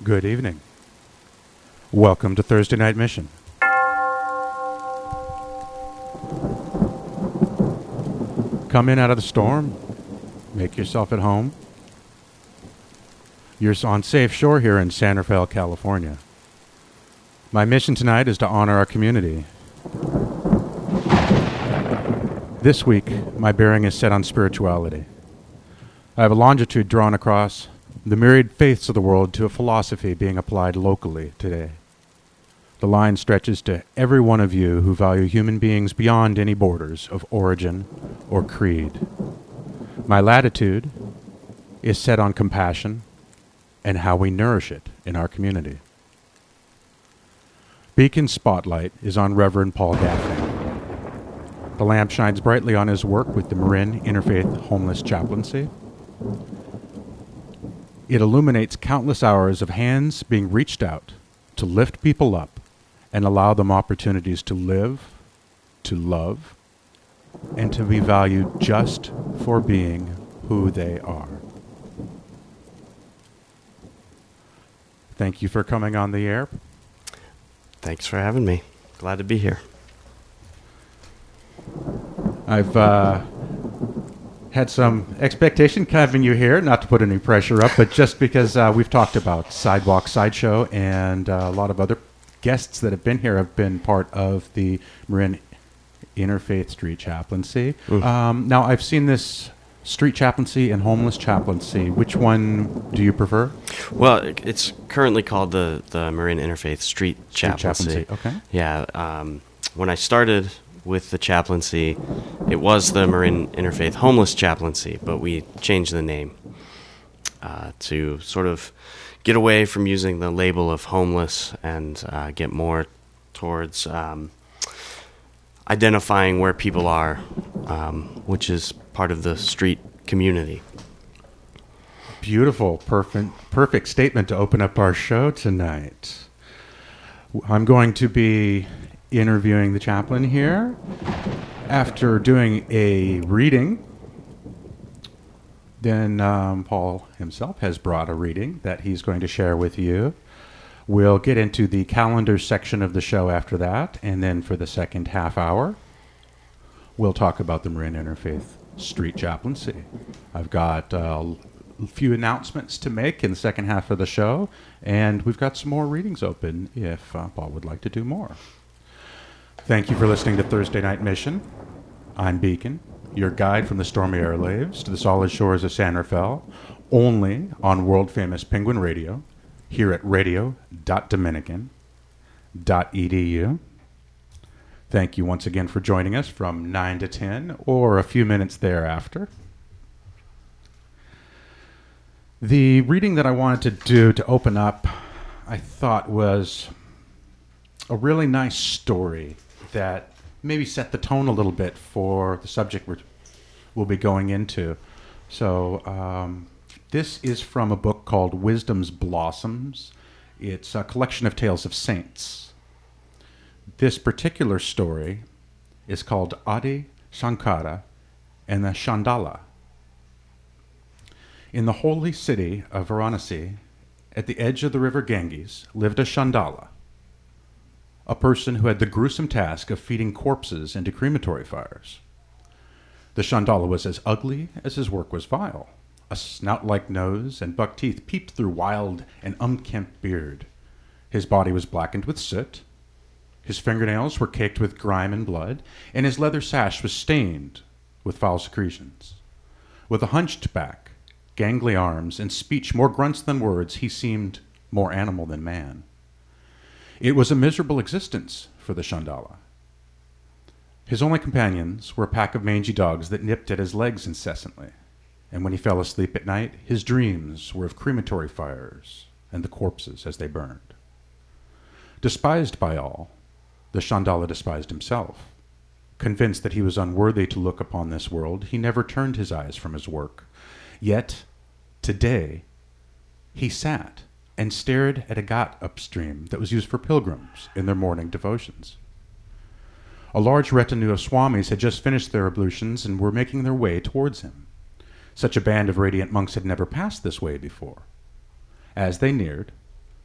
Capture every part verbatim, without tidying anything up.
Good evening. Welcome to Thursday Night Mission. Come in out of the storm. Make yourself at home. You're on safe shore here in San Rafael, California. My mission tonight is to honor our community. This week, my bearing is set on spirituality. I have a longitude drawn across the myriad faiths of the world to a philosophy being applied locally today. The line stretches to every one of you who value human beings beyond any borders of origin or creed. My latitude is set on compassion and how we nourish it in our community. Beacon Spotlight is on Reverend Paul Gaffney. The lamp shines brightly on his work with the Marin Interfaith Homeless Chaplaincy. It illuminates countless hours of hands being reached out to lift people up and allow them opportunities to live, to love, and to be valued just for being who they are. Thank you for coming on the air. Thanks for having me. Glad to be here. I've uh, had some expectation having you here, not to put any pressure up, but just because uh, we've talked about Sidewalk Sideshow, and uh, a lot of other guests that have been here have been part of the Marin Interfaith Street Chaplaincy. Mm. Um, now, I've seen this street chaplaincy and homeless chaplaincy. Which one do you prefer? Well, it's currently called the, the Marin Interfaith Street Chaplaincy. Street chaplaincy. Okay. Yeah. Um, when I started with the chaplaincy, it was the Marin Interfaith Homeless Chaplaincy, but we changed the name uh, to sort of get away from using the label of homeless and uh, get more towards um, identifying where people are, um, which is part of the street community. Beautiful, perfect, perfect statement to open up our show tonight. I'm going to be interviewing the chaplain here after doing a reading. Then um, Paul himself has brought a reading that he's going to share with you. We'll get into the calendar section of the show after that, and then for the second half hour, we'll talk about the Marin Interfaith Street Chaplaincy. I've got uh, a few announcements to make in the second half of the show, and we've got some more readings open if uh, Paul would like to do more. Thank you for listening to Thursday Night Mission. I'm Beacon, your guide from the stormy airwaves to the solid shores of San Rafael, only on world-famous Penguin Radio, here at radio dot dominican dot e d u. Thank you once again for joining us from nine to ten, or a few minutes thereafter. The reading that I wanted to do to open up, I thought was a really nice story that maybe set the tone a little bit for the subject we're, we'll be going into. So um, this is from a book called Wisdom's Blossoms. It's a collection of tales of saints. This particular story is called Adi Shankara and the Chandala. In the holy city of Varanasi, at the edge of the river Ganges, lived a Chandala, a person who had the gruesome task of feeding corpses into crematory fires. The Chandala was as ugly as his work was vile. A snout-like nose and buck teeth peeped through wild and unkempt beard. His body was blackened with soot. His fingernails were caked with grime and blood, and his leather sash was stained with foul secretions. With a hunched back, gangly arms, and speech more grunts than words, he seemed more animal than man. It was a miserable existence for the Chandala. His only companions were a pack of mangy dogs that nipped at his legs incessantly, and when he fell asleep at night, his dreams were of crematory fires and the corpses as they burned. Despised by all, the Chandala despised himself. Convinced that he was unworthy to look upon this world, he never turned his eyes from his work. Yet, today, he sat and stared at a ghat upstream that was used for pilgrims in their morning devotions. A large retinue of swamis had just finished their ablutions and were making their way towards him. Such a band of radiant monks had never passed this way before. As they neared,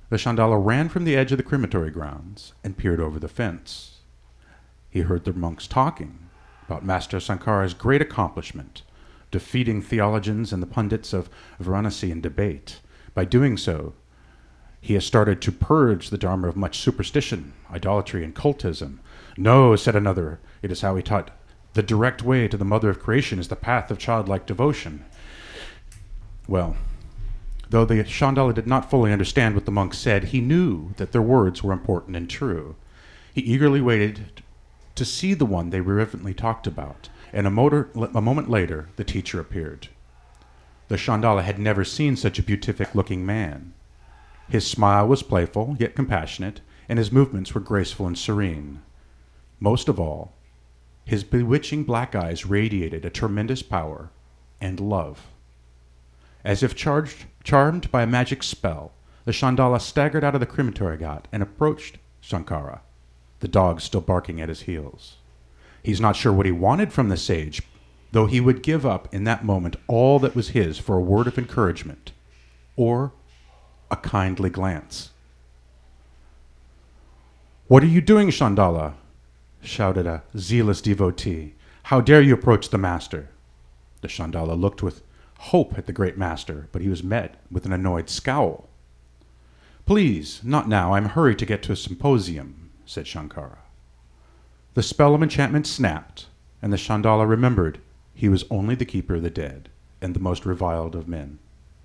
The Chandala ran from the edge of the crematory grounds and peered over the fence. He heard the monks talking about Master Sankara's great accomplishment, defeating theologians and the pundits of Varanasi in debate. By doing so, he has started to purge the Dharma of much superstition, idolatry, and cultism. No, said another, it is how he taught. The direct way to the mother of creation is the path of childlike devotion. Well, though the Chandala did not fully understand what the monks said, he knew that their words were important and true. He eagerly waited to see the one they reverently talked about, and a, motor, a moment later, the teacher appeared. The Chandala had never seen such a beatific-looking man. His smile was playful, yet compassionate, and his movements were graceful and serene. Most of all, his bewitching black eyes radiated a tremendous power and love. As if charged, charmed by a magic spell, the Chandala staggered out of the crematory ghat and approached Sankara, the dog still barking at his heels. He's not sure what he wanted from the sage, though he would give up in that moment all that was his for a word of encouragement or a kindly glance. "What are you doing, Chandala?" shouted a zealous devotee. "How dare you approach the master?" The Chandala looked with hope at the great master, but he was met with an annoyed scowl. "Please, not now. I'm hurried to get to a symposium," said Shankara. The spell of enchantment snapped, and the Chandala remembered he was only the keeper of the dead and the most reviled of men.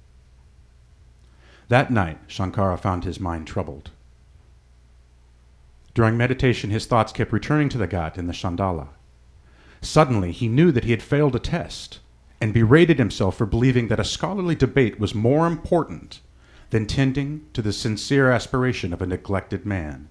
That night, Shankara found his mind troubled. During meditation, his thoughts kept returning to the ghat and the Chandala. Suddenly, he knew that he had failed a test and berated himself for believing that a scholarly debate was more important than tending to the sincere aspiration of a neglected man.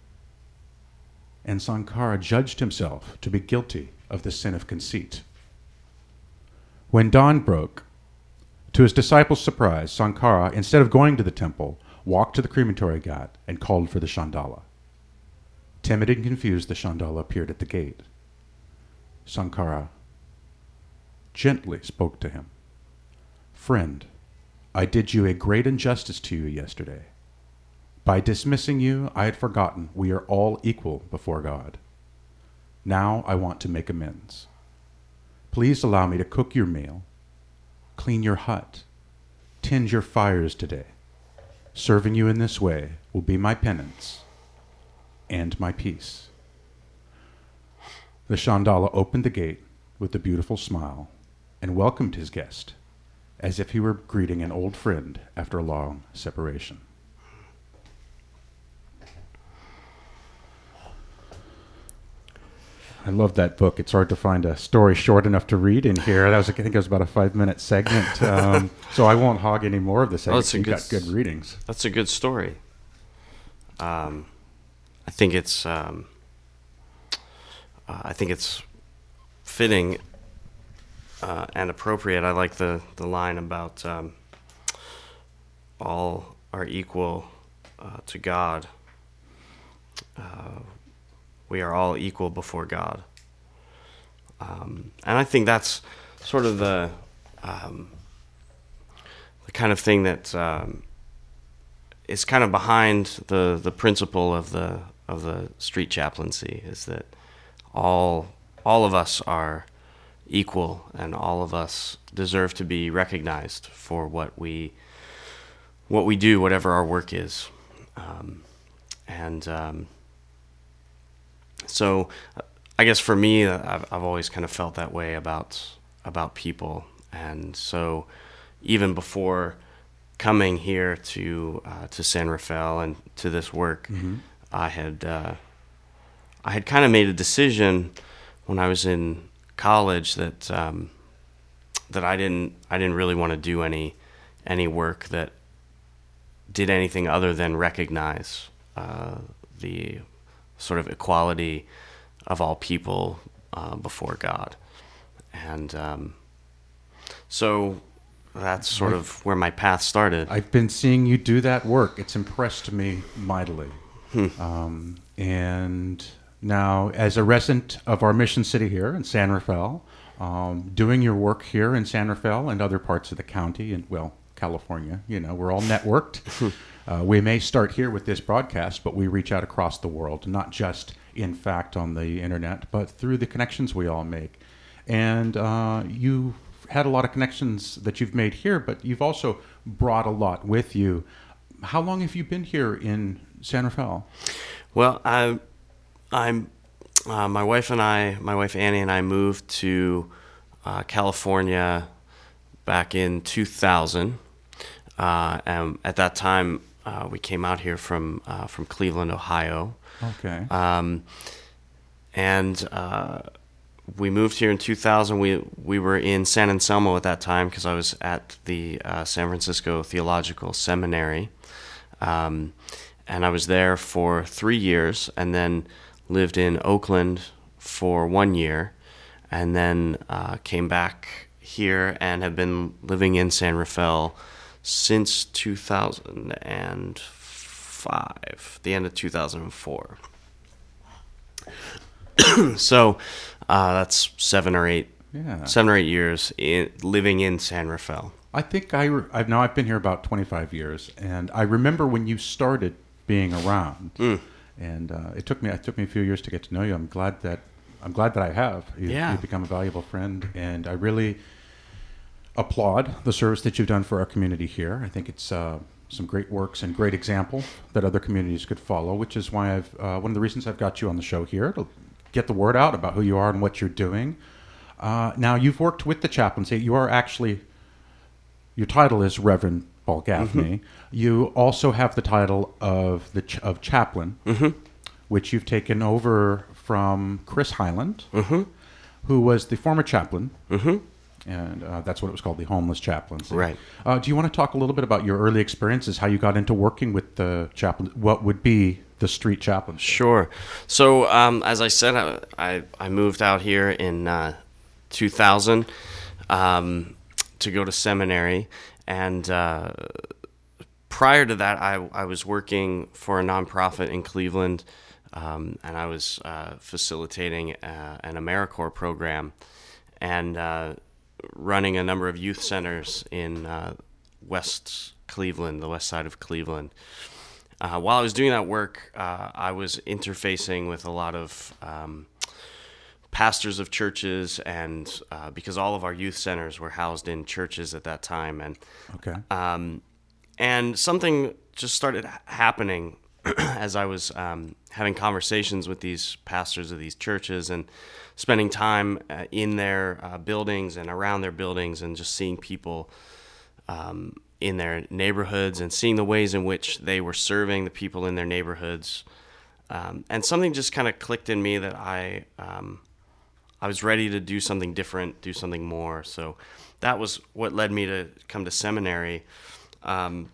And Sankara judged himself to be guilty of the sin of conceit. When dawn broke, to his disciples' surprise, Sankara, instead of going to the temple, walked to the crematory ghat and called for the Chandala. Timid and confused, the Chandala appeared at the gate. Sankara gently spoke to him. "Friend, I did you a great injustice to you yesterday. By dismissing you, I had forgotten we are all equal before God. Now I want to make amends. Please allow me to cook your meal, clean your hut, tend your fires today. Serving you in this way will be my penance and my peace." The Chandala opened the gate with a beautiful smile and welcomed his guest as if he were greeting an old friend after a long separation. I love that book. It's hard to find a story short enough to read in here. That was, I think, it was about a five-minute segment, um, so I won't hog any more of the segment. Oh, You've got good readings. That's a good story. Um, I think it's, um, uh, I think it's fitting uh, and appropriate. I like the the line about um, all are equal uh, to God. Uh, We are all equal before God. Um, and I think that's sort of the um, the kind of thing that um, is kind of behind the, the principle of the of the street chaplaincy, is that all all of us are equal and all of us deserve to be recognized for what we what we do, whatever our work is. Um, and um, So, I guess for me, I've, I've always kind of felt that way about about people, and so even before coming here to uh, to San Rafael and to this work, mm-hmm. I had uh, I had kind of made a decision when I was in college that um, that I didn't I didn't really want to do any any work that did anything other than recognize uh, the sort of equality of all people uh, before God. And um, so that's sort I've, of where my path started. I've been seeing you do that work. It's impressed me mightily. Hmm. Um, and now, as a resident of our mission city here in San Rafael, um, doing your work here in San Rafael and other parts of the county, and well, California. You know, we're all networked. uh, we may start here with this broadcast, but we reach out across the world, not just, in fact, on the internet, but through the connections we all make. And uh, you had a lot of connections that you've made here, but you've also brought a lot with you. How long have you been here in San Rafael? Well, I, I'm, uh, my wife and I, my wife Annie and I moved to uh, California back in two thousand. Uh, and at that time, uh, we came out here from uh, from Cleveland, Ohio. Okay. Um, and uh, we moved here in two thousand. We we were in San Anselmo at that time because I was at the uh, San Francisco Theological Seminary. Um, and I was there for three years and then lived in Oakland for one year and then uh, came back here and have been living in San Rafael since two thousand five, the end of two thousand four. So uh, that's seven or eight, yeah. seven or eight years in, living in San Rafael. I think I, re- I've now I've been here about twenty-five years, and I remember when you started being around, mm. and uh, it took me it took me a few years to get to know you. I'm glad that I'm glad that I have. You, yeah. You've become a valuable friend, and I really applaud the service that you've done for our community here. I think it's uh, some great works and great example that other communities could follow, which is why I've uh, one of the reasons I've got you on the show here to get the word out about who you are and what you're doing. Uh, now, you've worked with the chaplaincy. You are actually, your title is Reverend Paul Gaffney. Mm-hmm. You also have the title of the ch- of chaplain, mm-hmm. which you've taken over from Chris Highland, mm-hmm. who was the former chaplain. Mm-hmm. And uh, that's what it was called, the homeless chaplaincy. Right. Uh, do you want to talk a little bit about your early experiences, how you got into working with the chaplain, what would be the street chaplaincy? Sure. So, um, as I said, I, I, I moved out here in uh, two thousand um, to go to seminary. And uh, prior to that, I, I was working for a nonprofit in Cleveland, um, and I was uh, facilitating uh, an AmeriCorps program. And uh, running a number of youth centers in uh, West Cleveland, the west side of Cleveland. Uh, while I was doing that work, uh, I was interfacing with a lot of um, pastors of churches, and uh, because all of our youth centers were housed in churches at that time, and okay, um, and something just started happening as I was um, having conversations with these pastors of these churches and spending time uh, in their uh, buildings and around their buildings and just seeing people um, in their neighborhoods and seeing the ways in which they were serving the people in their neighborhoods. Um, and something just kind of clicked in me that I um, I was ready to do something different, do something more. So that was what led me to come to seminary. Um,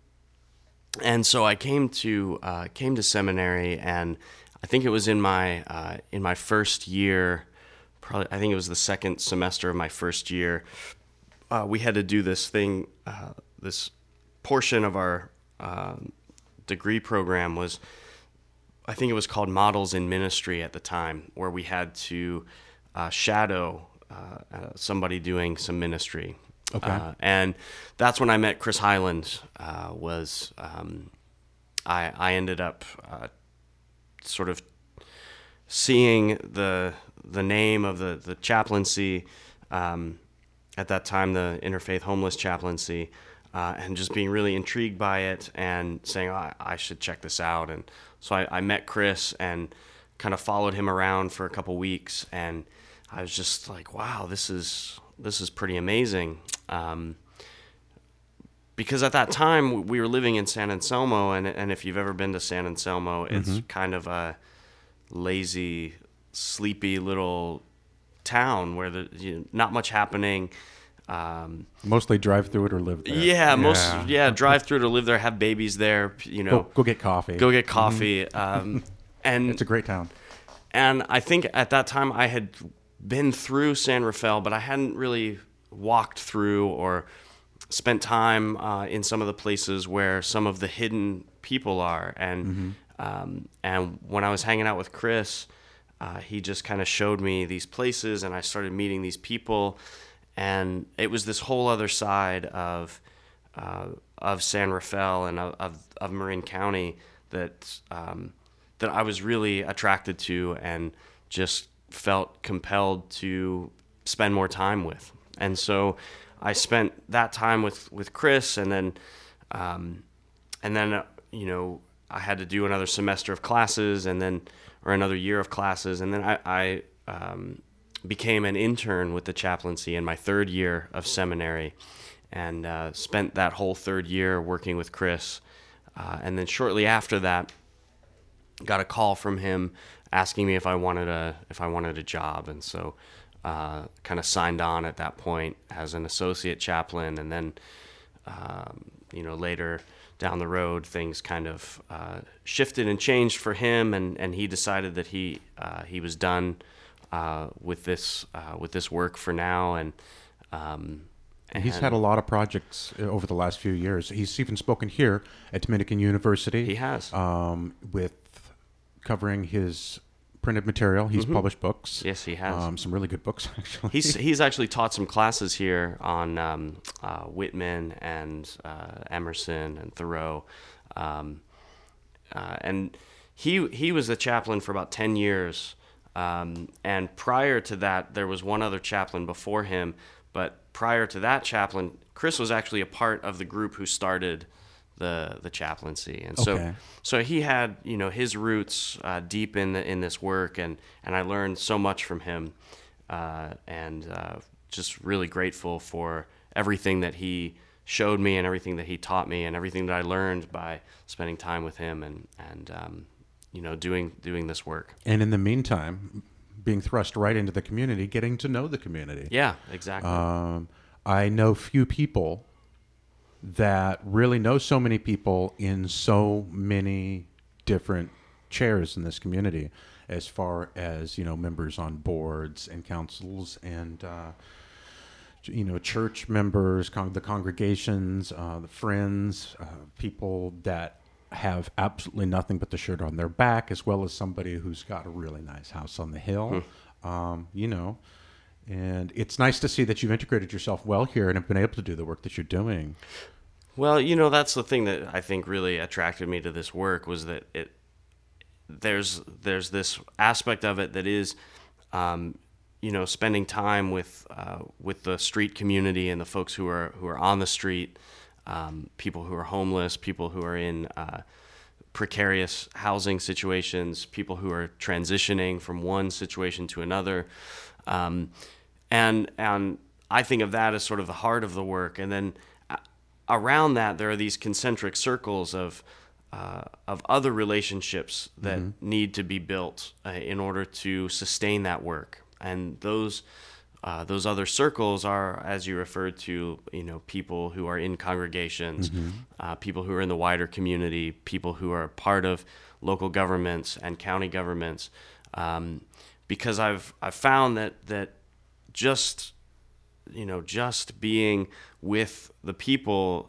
and so I came to uh, came to seminary, and I think it was in my uh, in my first year, probably I think it was the second semester of my first year. Uh, we had to do this thing. Uh, this portion of our uh, degree program was, I think it was called Models in Ministry at the time, where we had to uh, shadow uh, uh, somebody doing some ministry. Okay. Uh, and that's when I met Chris Highland. Uh, was um, I I ended up uh, sort of seeing the the name of the the chaplaincy um, at that time, the Interfaith Homeless Chaplaincy, uh, and just being really intrigued by it and saying, oh, I, I should check this out. And so I, I met Chris and kind of followed him around for a couple weeks, and I was just like, wow, this is this is pretty amazing. Um, because at that time we were living in San Anselmo, and and if you've ever been to San Anselmo, it's mm-hmm. kind of a lazy, sleepy little town where there's you know, not much happening. Um, Mostly drive through it or live there. Yeah, yeah. most yeah drive through it or live there, have babies there. You know, go, go get coffee. Go get coffee. Mm-hmm. Um, and it's a great town. And I think at that time I had been through San Rafael, but I hadn't really walked through or spent time uh, in some of the places where some of the hidden people are. And mm-hmm. um, and when I was hanging out with Chris, uh, he just kind of showed me these places, and I started meeting these people, and it was this whole other side of uh, of San Rafael and of, of, of Marin County that um, that I was really attracted to and just felt compelled to spend more time with. And so I spent that time with, with Chris, and then um, and then uh, you know I had to do another semester of classes, and then or another year of classes, and then I, I um, became an intern with the chaplaincy in my third year of seminary, and uh, spent that whole third year working with Chris. Uh, and then shortly after that, got a call from him asking me if I wanted a if I wanted a job, and so uh, kind of signed on at that point as an associate chaplain. And then um, you know later down the road, things kind of uh, shifted and changed for him, and, and he decided that he uh, he was done uh, with this uh, with this work for now, and. Um, And he's had a lot of projects over the last few years. He's even spoken here at Dominican University. He has. Um, with covering his printed material. He's Mm-hmm. published books. Yes, he has. Um, some really good books, actually. He's he's actually taught some classes here on um, uh, Whitman and uh, Emerson and Thoreau, um, uh, and he he was the chaplain for about ten years. Um, and prior to that, there was one other chaplain before him. But prior to that chaplain, Chris was actually a part of the group who started the the chaplaincy, and so Okay. so he had you know his roots uh, deep in the, in this work, and, and I learned so much from him, uh, and uh, just really grateful for everything that he showed me and everything that he taught me and everything that I learned by spending time with him and and um, you know doing doing this work. And in the meantime, being thrust right into the community, getting to know the community. Yeah, exactly. Um, I know few people that really know so many people in so many different chairs in this community, as far as, you know, members on boards and councils and, uh, you know, church members, con- the congregations, uh, the friends, uh, people that have absolutely nothing but the shirt on their back, as well as somebody who's got a really nice house on the hill, hmm. um, you know. And it's nice to see that you've integrated yourself well here and have been able to do the work that you're doing. Well, you know, that's the thing that I think really attracted me to this work was that it there's there's this aspect of it that is, um, you know, spending time with uh, with the street community and the folks who are who are on the street, um, people who are homeless, people who are in uh, precarious housing situations, people who are transitioning from one situation to another. Um, and, and I think of that as sort of the heart of the work. And then uh, around that, there are these concentric circles of, uh, of other relationships that mm-hmm. need to be built uh, in order to sustain that work. And those, uh, those other circles are, as you referred to, you know, people who are in congregations, mm-hmm. uh, people who are in the wider community, people who are part of local governments and county governments, um, because I've I've found that that just you know just being with the people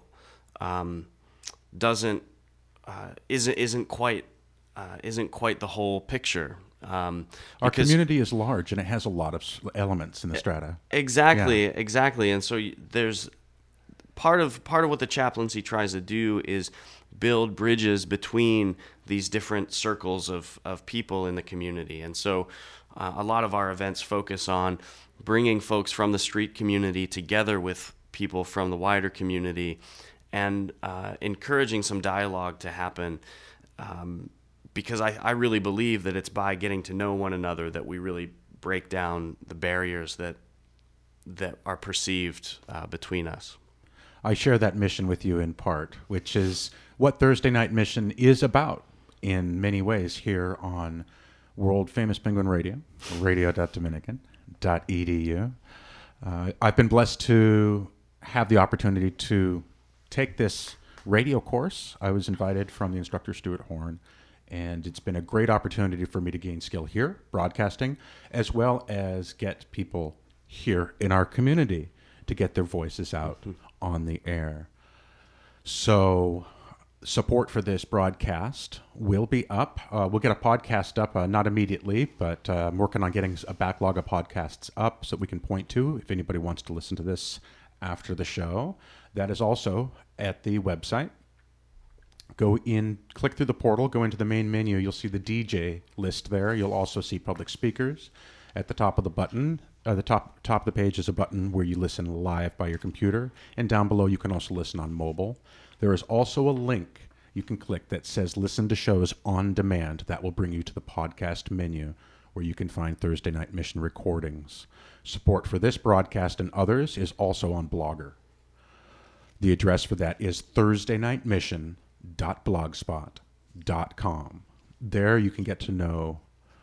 um, doesn't uh, isn't isn't quite uh, isn't quite the whole picture. Um, Our community is large and it has a lot of elements in the strata. Exactly, yeah. exactly, and so there's part of part of what the chaplaincy tries to do is build bridges between these different circles of, of people in the community. And so uh, a lot of our events focus on bringing folks from the street community together with people from the wider community and uh, encouraging some dialogue to happen um, because I, I really believe that it's by getting to know one another that we really break down the barriers that that are perceived uh, between us. I share that mission with you in part, which is what Thursday Night Mission is about in many ways here on World Famous Penguin Radio, radio dot dominican dot e d u. Uh, I've been blessed to have the opportunity to take this radio course. I was invited from the instructor, Stuart Horn, and it's been a great opportunity for me to gain skill here, broadcasting, as well as get people here in our community to get their voices out mm-hmm. on the air. So support for this broadcast will be up. Uh, we'll get a podcast up, uh, not immediately, but uh, I'm working on getting a backlog of podcasts up so we can point to if anybody wants to listen to this after the show. That is also at the website. Go in, click through the portal, go into the main menu. You'll see the D J list there. You'll also see public speakers. At the top of the button, uh, the top top of the page is a button where you listen live by your computer. And down below, you can also listen on mobile. There is also a link you can click that says Listen to Shows on Demand. That will bring you to the podcast menu where you can find Thursday Night Mission recordings. Support for this broadcast and others is also on Blogger. The address for that is thursday night mission dot blogspot dot com. There you can get to know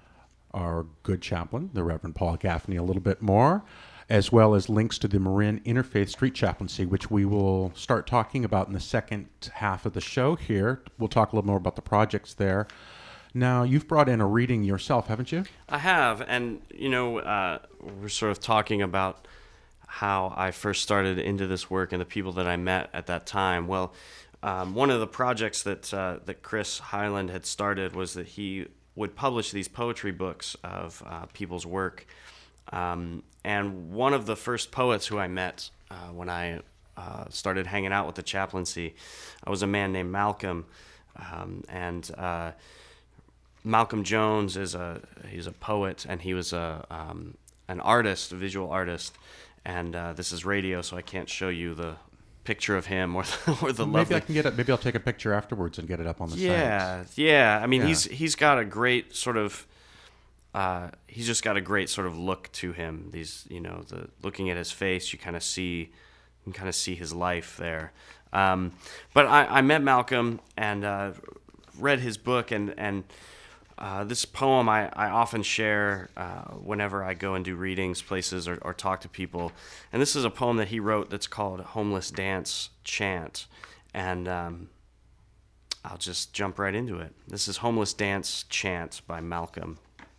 our good chaplain, the Reverend Paul Gaffney, a little bit more, as well as links to the Marin Interfaith Street Chaplaincy, which we will start talking about in the second half of the show here. We'll talk a little more about the projects there. Now, you've brought in a reading yourself, haven't you? I have, and, you know, uh, we're sort of talking about how I first started into this work and the people that I met at that time. Well, um, one of the projects that uh, that Chris Highland had started was that he would publish these poetry books of uh, people's work. Um, and one of the first poets who I met uh, when I uh, started hanging out with the chaplaincy uh, was a man named Malcolm. Um, and uh, Malcolm Jones is a he's a poet, and he was a um, an artist, a visual artist. And uh, this is radio, so I can't show you the picture of him or the, or the maybe lovely... I can get it. Maybe I'll take a picture afterwards and get it up on the yeah, site. Yeah, I mean, Yeah. he's he's got a great sort of... Uh, he's just got a great sort of look to him. These, you know, the looking at his face, you kind of see, you can kind of see his life there. Um, but I, I met Malcolm and uh, read his book, and and uh, this poem I, I often share uh, whenever I go and do readings, places, or, or talk to people. And this is a poem that he wrote that's called "Homeless Dance Chant," and um, I'll just jump right into it. This is "Homeless Dance Chant" by Malcolm.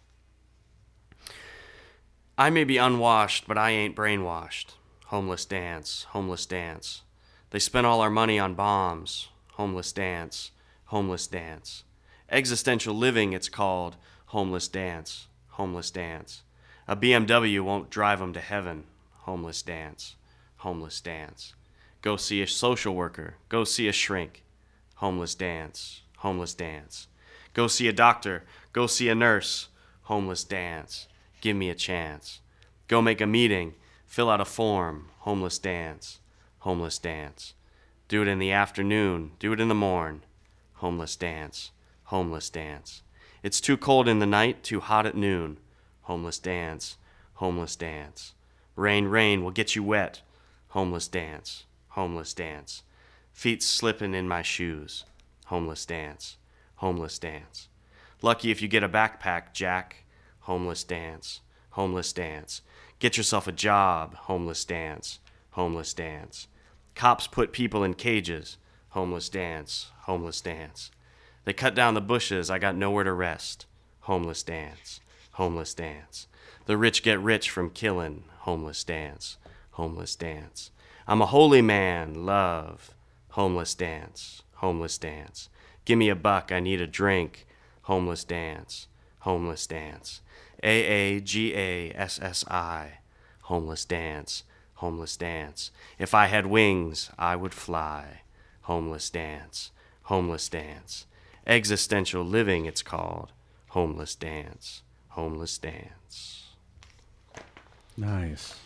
I may be unwashed, but I ain't brainwashed. Homeless dance, homeless dance. They spent all our money on bombs. Homeless dance, homeless dance. Existential living, it's called. Homeless dance, homeless dance. A B M W won't drive 'em to heaven. Homeless dance, homeless dance. Go see a social worker. Go see a shrink. Homeless dance, homeless dance. Go see a doctor. Go see a nurse. Homeless dance. Give me a chance. Go make a meeting. Fill out a form. Homeless dance. Homeless dance. Do it in the afternoon. Do it in the morn. Homeless dance. Homeless dance. It's too cold in the night, too hot at noon. Homeless dance. Homeless dance. Rain, rain will get you wet. Homeless dance. Homeless dance. Feet slipping in my shoes. Homeless dance. Homeless dance. Lucky if you get a backpack, Jack. Homeless dance, homeless dance. Get yourself a job, homeless dance, homeless dance. Cops put people in cages, homeless dance, homeless dance. They cut down the bushes, I got nowhere to rest, homeless dance, homeless dance. The rich get rich from killing, homeless dance, homeless dance. I'm a holy man, love, homeless dance, homeless dance. Give me a buck, I need a drink, homeless dance, homeless dance. A A G A S S I, homeless dance, homeless dance. If I had wings, I would fly, homeless dance, homeless dance. Existential living, it's called, homeless dance, homeless dance. Nice.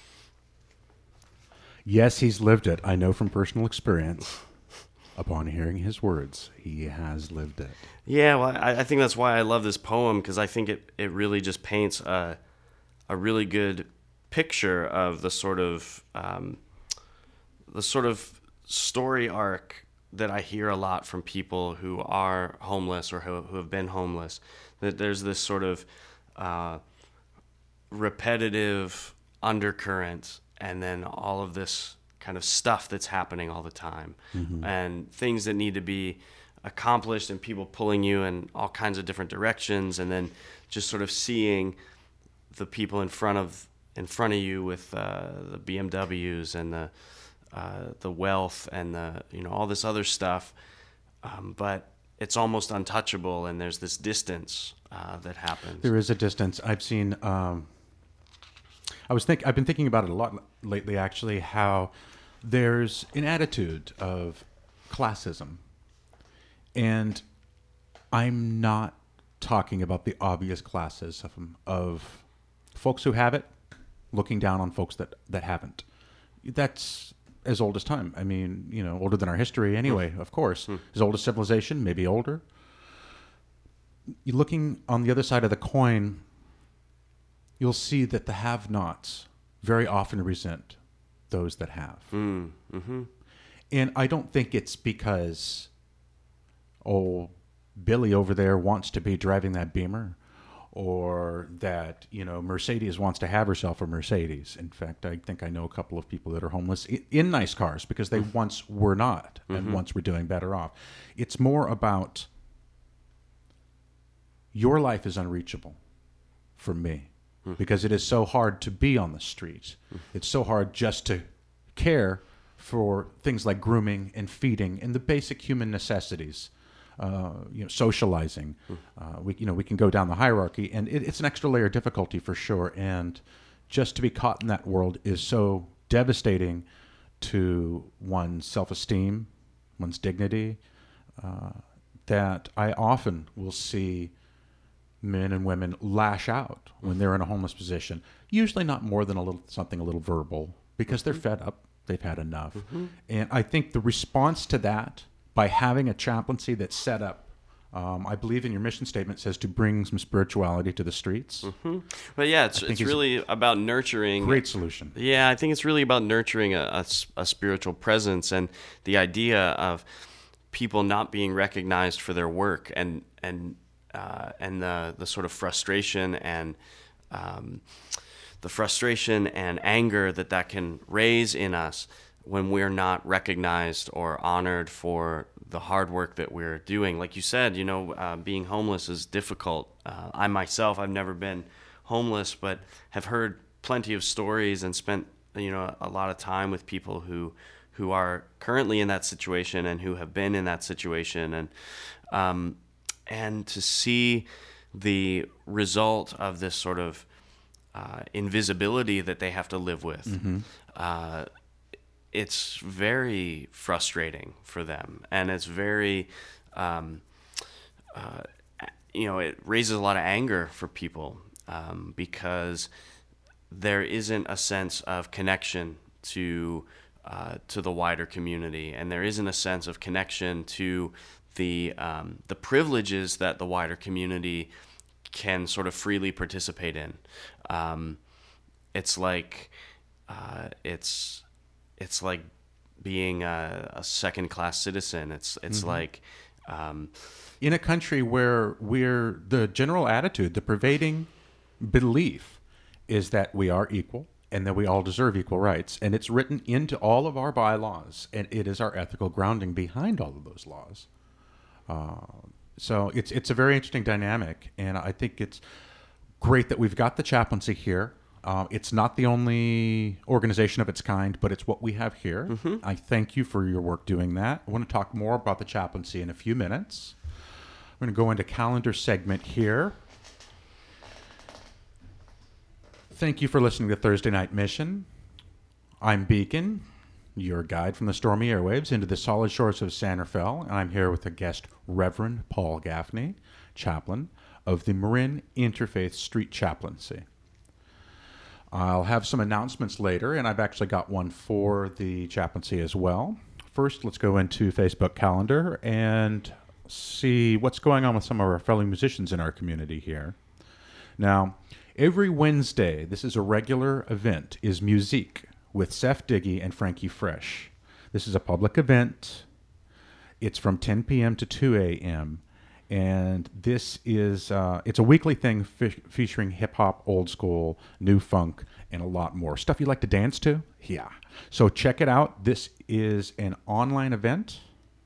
Yes, he's lived it. I know from personal experience. Upon hearing his words, he has lived it. Yeah, well, I, I think that's why I love this poem, because I think it, it really just paints a, a really good picture of the sort of um, the sort of story arc that I hear a lot from people who are homeless or who, who have been homeless. That there's this sort of uh, repetitive undercurrent, and then all of this kind of stuff that's happening all the time, mm-hmm. and things that need to be accomplished, and people pulling you in all kinds of different directions, and then just sort of seeing the people in front of in front of you with uh, the B M Ws and the uh, the wealth and the you know all this other stuff, um, but it's almost untouchable, and there's this distance uh, that happens. There is a distance. I've seen. Um, I was think I've been thinking about it a lot lately, actually. How there's an attitude of classism. And I'm not talking about the obvious classism of folks who have it looking down on folks that, that haven't. That's as old as time. I mean, you know, older than our history anyway, of course. As old as civilization, maybe older. You're looking on the other side of the coin, you'll see that the have-nots very often resent those that have. Mm, mm-hmm. And I don't think it's because, oh, Billy over there wants to be driving that Beamer, or that, you know, Mercedes wants to have herself a Mercedes. In fact, I think I know a couple of people that are homeless in, in nice cars because they mm-hmm. once were not, and mm-hmm. once were doing better off. It's more about your life is unreachable for me mm-hmm. because it is so hard to be on the street. Mm-hmm. It's so hard just to care for things like grooming and feeding and the basic human necessities. Uh, you know, socializing. Uh, we, you know, we can go down the hierarchy, and it, it's an extra layer of difficulty for sure. And just to be caught in that world is so devastating to one's self-esteem, one's dignity, uh, that I often will see men and women lash out when they're in a homeless position. Usually not more than a little something a little verbal, because they're fed up, they've had enough. Mm-hmm. And I think the response to that, by having a chaplaincy that's set up, um, I believe in your mission statement says to bring some spirituality to the streets. Mm-hmm. But yeah, it's, it's really about nurturing. Great solution. Yeah, I think it's really about nurturing a, a, a spiritual presence, and the idea of people not being recognized for their work, and and uh, and the the sort of frustration and um, the frustration and anger that that can raise in us when we're not recognized or honored for the hard work that we're doing. Like you said, you know, uh, being homeless is difficult. Uh, I myself, I've never been homeless, but have heard plenty of stories and spent, you know, a lot of time with people who who are currently in that situation and who have been in that situation. And um, and to see the result of this sort of uh, invisibility that they have to live with, mm-hmm. uh, it's very frustrating for them, and it's very, um, uh, you know, it raises a lot of anger for people um, because there isn't a sense of connection to uh, to the wider community, and there isn't a sense of connection to the um, the privileges that the wider community can sort of freely participate in. Um, it's like uh, it's. It's like being a, a second-class citizen. It's it's mm-hmm. like um, in a country where we're the general attitude, the pervading belief is that we are equal and that we all deserve equal rights, and it's written into all of our bylaws, and it is our ethical grounding behind all of those laws. Uh, so it's it's a very interesting dynamic, and I think it's great that we've got the chaplaincy here. Uh, it's not the only organization of its kind, but it's what we have here. Mm-hmm. I thank you for your work doing that. I want to talk more about the chaplaincy in a few minutes. I'm going to go into calendar segment here. Thank you for listening to Thursday Night Mission. I'm Beacon, your guide from the stormy airwaves into the solid shores of San Rafael, and I'm here with a guest, Reverend Paul Gaffney, chaplain of the Marin Interfaith Street Chaplaincy. I'll have some announcements later, and I've actually got one for the chaplaincy as well. First, let's go into Facebook calendar and see what's going on with some of our fellow musicians in our community here. Now, every Wednesday, this is a regular event, is Musique with Seth Diggy and Frankie Fresh. This is a public event. It's from ten p.m. to two a.m., and this is, uh, it's a weekly thing fe- featuring hip-hop, old school, new funk, and a lot more. Stuff you like to dance to? Yeah. So check it out. This is an online event.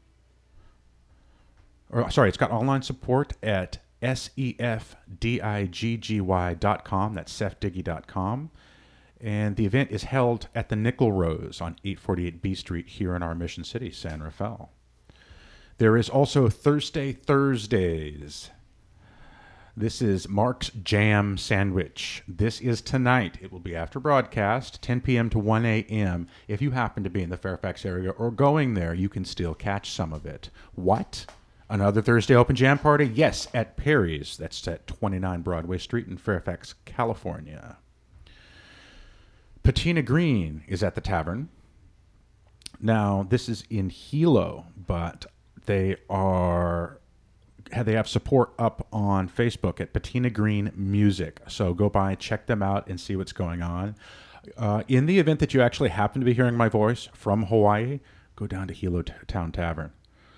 Or, sorry, it's got online support at S E F D I G G Y dot com. That's seth diggy dot com. And the event is held at the Nickel Rose on eight forty-eight B Street here in our Mission City, San Rafael. There is also Thursday Thursdays. This is Mark's Jam Sandwich. This is tonight. It will be after broadcast, ten p.m. to one a.m. If you happen to be in the Fairfax area or going there, you can still catch some of it. What? Another Thursday Open Jam Party? Yes, at Perry's. That's at twenty-nine Broadway Street in Fairfax, California. Patina Green is at the tavern. Now, this is in Hilo, but they are they have support up on Facebook at Patina Green Music. So go by, check them out, and see what's going on. Uh, in the event that you actually happen to be hearing my voice from Hawaii, go down to Hilo T- Town Tavern.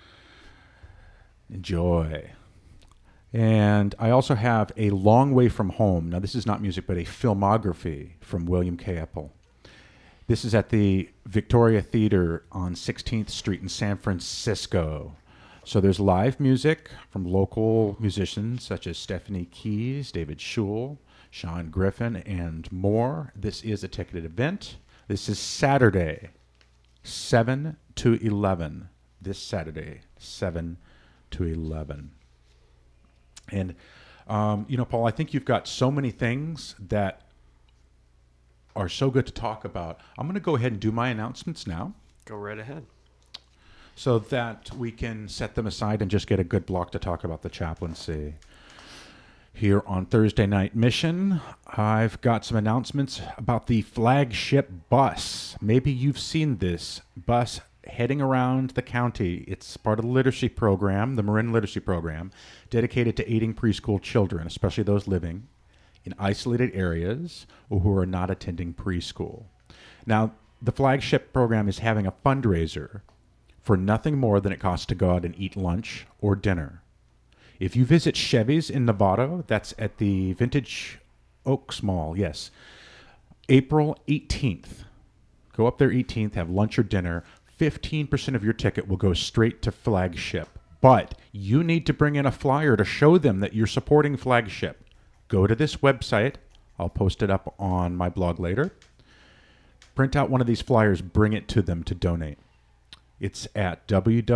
Enjoy. And I also have A Long Way From Home. Now, this is not music, but a filmography from William K. Epple. This is at the Victoria Theater on sixteenth Street in San Francisco. So there's live music from local musicians such as Stephanie Keys, David Schul, Sean Griffin, and more. This is a ticketed event. This is Saturday, seven to eleven. This Saturday, seven to eleven. And, um, you know, Paul, I think you've got so many things that are so good to talk about. I'm going to go ahead and do my announcements now. Go right ahead. So that we can set them aside and just get a good block to talk about the chaplaincy. Here on Thursday Night Mission, I've got some announcements about the flagship bus. Maybe you've seen this bus heading around the county. It's part of the literacy program, the Marin Literacy Program, dedicated to aiding preschool children, especially those living in isolated areas or who are not attending preschool. Now, the flagship program is having a fundraiser for nothing more than it costs to go out and eat lunch or dinner. If you visit Chevy's in Novato, that's at the Vintage Oaks Mall, yes, April eighteenth. Go up there eighteenth, have lunch or dinner. fifteen percent of your ticket will go straight to Flagship. But you need to bring in a flyer to show them that you're supporting Flagship. Go to this website. I'll post it up on my blog later. Print out one of these flyers, bring it to them to donate. It's at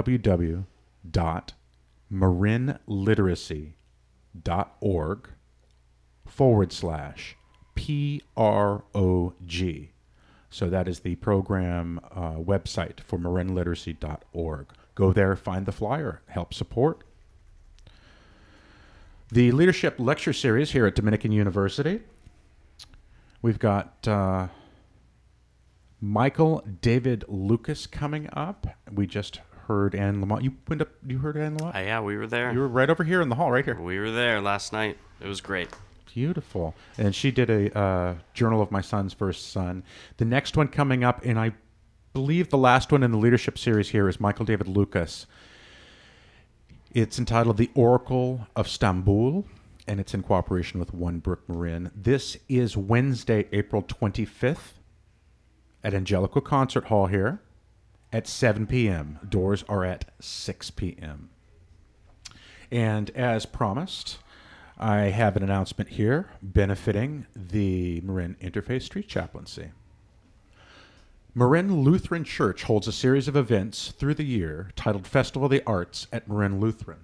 www.marinliteracy.org forward slash P R O G. So that is the program uh, website for marin literacy dot org. Go there, find the flyer, help support. The Leadership Lecture Series here at Dominican University. We've got uh, Michael David Lucas coming up. We just heard Anne Lamott. You went up, you heard Anne Lamott? Uh, yeah, we were there. You were right over here in the hall, right here. We were there last night. It was great. Beautiful. And she did a uh, Journal of My Son's First Son. The next one coming up, and I believe the last one in the leadership series here, is Michael David Lucas. It's entitled The Oracle of Stamboul, and it's in cooperation with One Brook Marin. This is Wednesday, April twenty-fifth at Angelico Concert Hall here at seven p.m. Doors are at six p.m. And as promised, I have an announcement here benefiting the Marin Interfaith Street Chaplaincy. Marin Lutheran Church holds a series of events through the year titled Festival of the Arts at Marin Lutheran.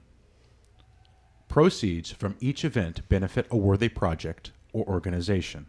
Proceeds from each event benefit a worthy project or organization.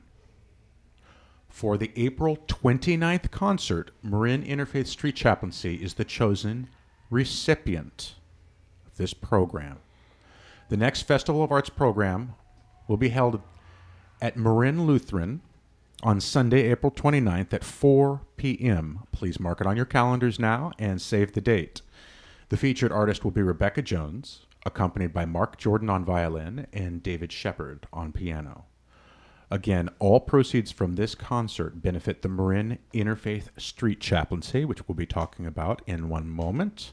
For the April twenty-ninth concert, Marin Interfaith Street Chaplaincy is the chosen recipient of this program. The next Festival of Arts program will be held at Marin Lutheran on Sunday, April twenty-ninth at four p.m. Please mark it on your calendars now and save the date. The featured artist will be Rebecca Jones, accompanied by Mark Jordan on violin and David Shepard on piano. Again, all proceeds from this concert benefit the Marin Interfaith Street Chaplaincy, which we'll be talking about in one moment.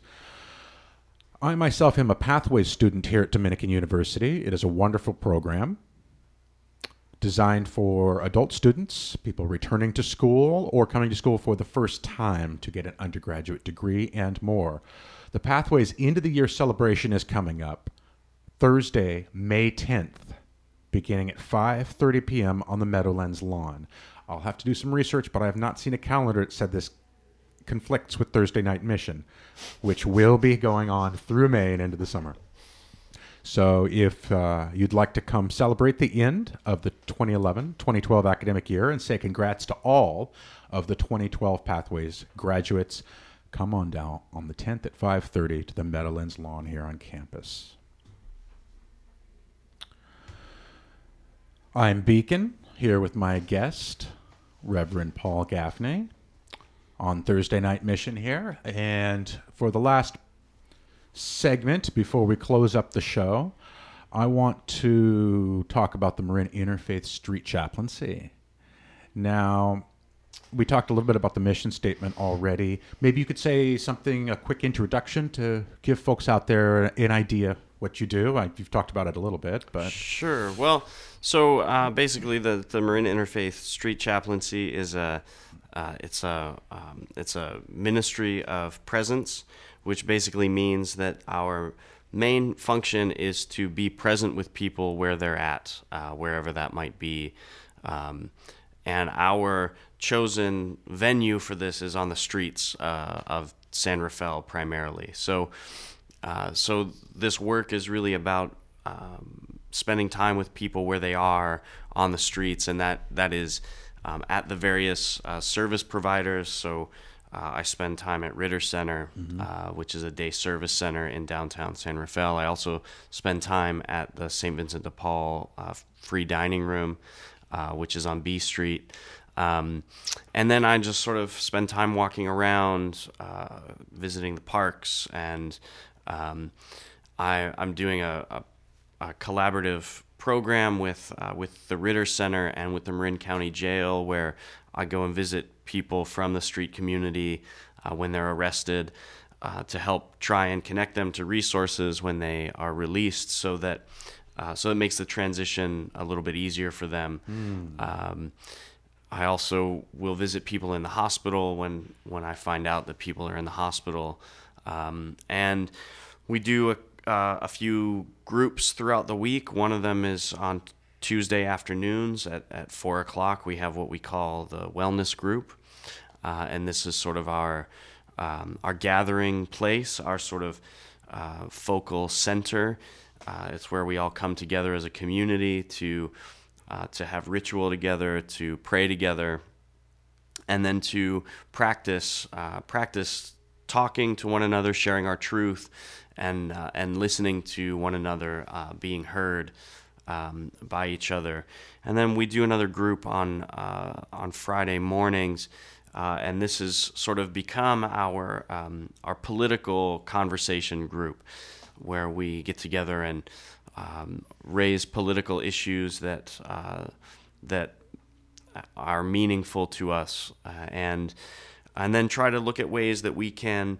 I myself am a Pathways student here at Dominican University. It is a wonderful program designed for adult students, people returning to school, or coming to school for the first time to get an undergraduate degree and more. The Pathways End of the Year celebration is coming up Thursday, May tenth, beginning at five thirty p.m. on the Meadowlands lawn. I'll have to do some research, but I have not seen a calendar that said this conflicts with Thursday Night Mission, which will be going on through May and into the summer. So if uh, you'd like to come celebrate the end of the twenty eleven twenty twelve academic year and say congrats to all of the twenty twelve Pathways graduates, come on down on the tenth at five thirty to the Meadowlands lawn here on campus. I'm Beacon, here with my guest, Reverend Paul Gaffney, on Thursday Night Mission here. And for the last segment, before we close up the show, I want to talk about the Marin Interfaith Street Chaplaincy. Now, we talked a little bit about the mission statement already. Maybe you could say something, a quick introduction to give folks out there an idea what you do. I, you've talked about it a little bit, but... Sure. Well, so uh, basically the, the Marin Interfaith Street Chaplaincy is a, uh, it's a, um, it's a ministry of presence, which basically means that our main function is to be present with people where they're at, uh, wherever that might be. Um, and our chosen venue for this is on the streets uh, of San Rafael primarily. So, uh, so this work is really about um, spending time with people where they are on the streets, and that that is um, at the various uh, service providers. So. Uh, I spend time at Ritter Center, mm-hmm. uh, which is a day service center in downtown San Rafael. I also spend time at the Saint Vincent de Paul uh, free dining room, uh, which is on B Street. Um, and then I just sort of spend time walking around, uh, visiting the parks, and um, I, I'm doing a, a, a collaborative program with uh, with the Ritter Center and with the Marin County Jail, where I go and visit people from the street community uh, when they're arrested uh, to help try and connect them to resources when they are released, so that uh, so it makes the transition a little bit easier for them. Mm. Um, I also will visit people in the hospital when when I find out that people are in the hospital, um, and we do a, uh, a few groups throughout the week. One of them is on Tuesday afternoons at, at four o'clock. We have what we call the wellness group, uh, and this is sort of our um, our gathering place, our sort of uh, focal center. Uh, it's where we all come together as a community to uh, to have ritual together, to pray together, and then to practice uh, practice talking to one another, sharing our truth, and uh, and listening to one another, uh, being heard Um, by each other. And then we do another group on uh, on Friday mornings, uh, and this has sort of become our um, our political conversation group, where we get together and um, raise political issues that uh, that are meaningful to us, uh, and and then try to look at ways that we can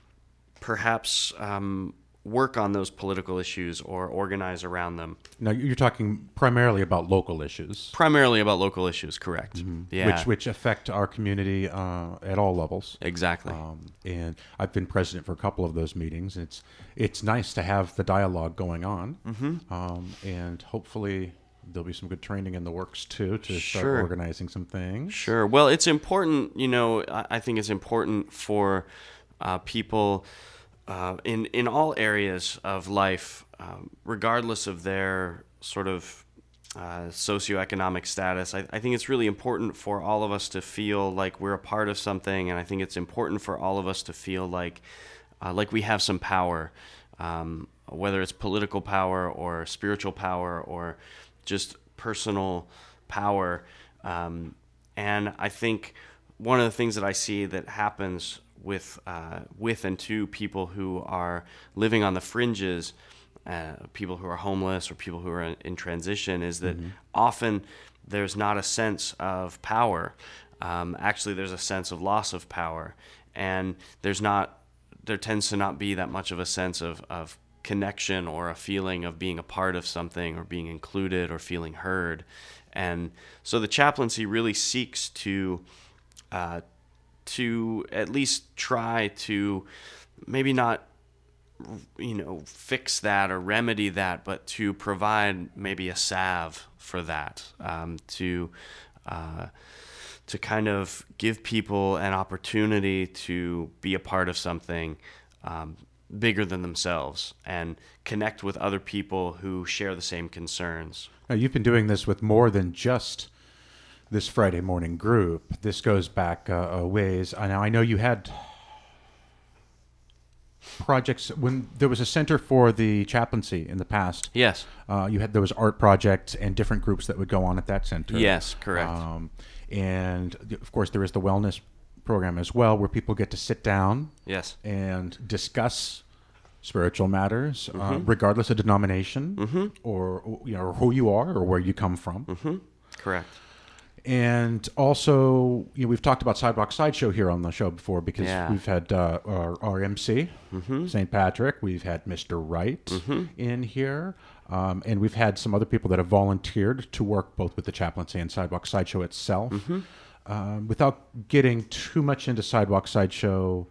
perhaps um, work on those political issues or organize around them. Now, you're talking primarily about local issues. Primarily about local issues, correct. Mm-hmm. Yeah. Which which affect our community uh, at all levels. Exactly. Um, and I've been president for a couple of those meetings. It's it's nice to have the dialogue going on, mm-hmm. um, and hopefully there'll be some good training in the works too to sure. start organizing some things. Sure. Well, it's important. You know, I, I think it's important for uh, people. Uh, in, in all areas of life, um, regardless of their sort of uh, socioeconomic status, I, I think it's really important for all of us to feel like we're a part of something, and I think it's important for all of us to feel like uh, like we have some power, um, whether it's political power or spiritual power or just personal power. Um, and I think one of the things that I see that happens with uh, with and to people who are living on the fringes, uh, people who are homeless or people who are in, in transition, is that mm-hmm. often there's not a sense of power. Um, actually, there's a sense of loss of power, and there's not there tends to not be that much of a sense of, of connection or a feeling of being a part of something or being included or feeling heard. And so the chaplaincy really seeks to uh, to at least try to maybe not, you know, fix that or remedy that, but to provide maybe a salve for that, um, to uh, to kind of give people an opportunity to be a part of something, um, bigger than themselves and connect with other people who share the same concerns. Now, you've been doing this with more than just this Friday morning group. This goes back uh, a ways. I know, I know you had projects when there was a center for the chaplaincy in the past. Yes. Uh, you had there was art projects and different groups that would go on at that center. Yes, correct. Um, and of course, there is the wellness program as well, where people get to sit down. Yes. And discuss spiritual matters, mm-hmm. uh, regardless of denomination mm-hmm. or you know who you are or where you come from. Mm-hmm. Correct. And also, you know, we've talked about Sidewalk Sideshow here on the show before because Yeah. we've had uh, our, our M C, mm-hmm. Saint Patrick. We've had Mister Wright mm-hmm. in here. Um, and we've had some other people that have volunteered to work both with the chaplaincy and Sidewalk Sideshow itself. Mm-hmm. Um, without getting too much into Sidewalk Sideshow,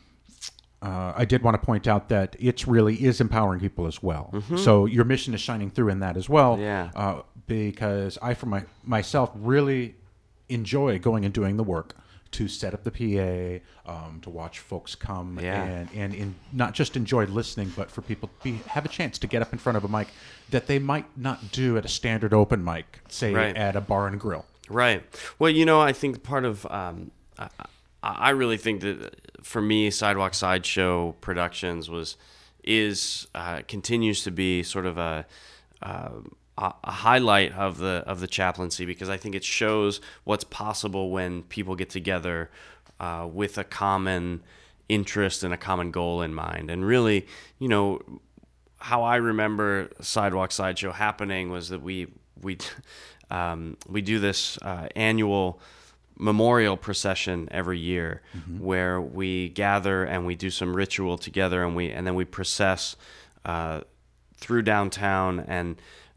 uh, I did want to point out that it really is empowering people as well. Mm-hmm. So your mission is shining through in that as well. Yeah. Uh, because I, for my myself, really enjoy going and doing the work to set up the P A, um, to watch folks come, Yeah. and and in, not just enjoy listening, but for people to be, have a chance to get up in front of a mic that they might not do at a standard open mic, say Right. at a bar and grill. Right. Well, you know, I think part of, um, I, I really think that for me, Sidewalk Sideshow Productions was, is, uh, continues to be sort of a, uh, a highlight of the of the chaplaincy, because I think it shows what's possible when people get together uh, with a common interest and a common goal in mind. And really, you know, how I remember Sidewalk Sideshow happening was that we we um, we do this uh, annual memorial procession every year, mm-hmm. where we gather and we do some ritual together, and we and then we process uh, through downtown, and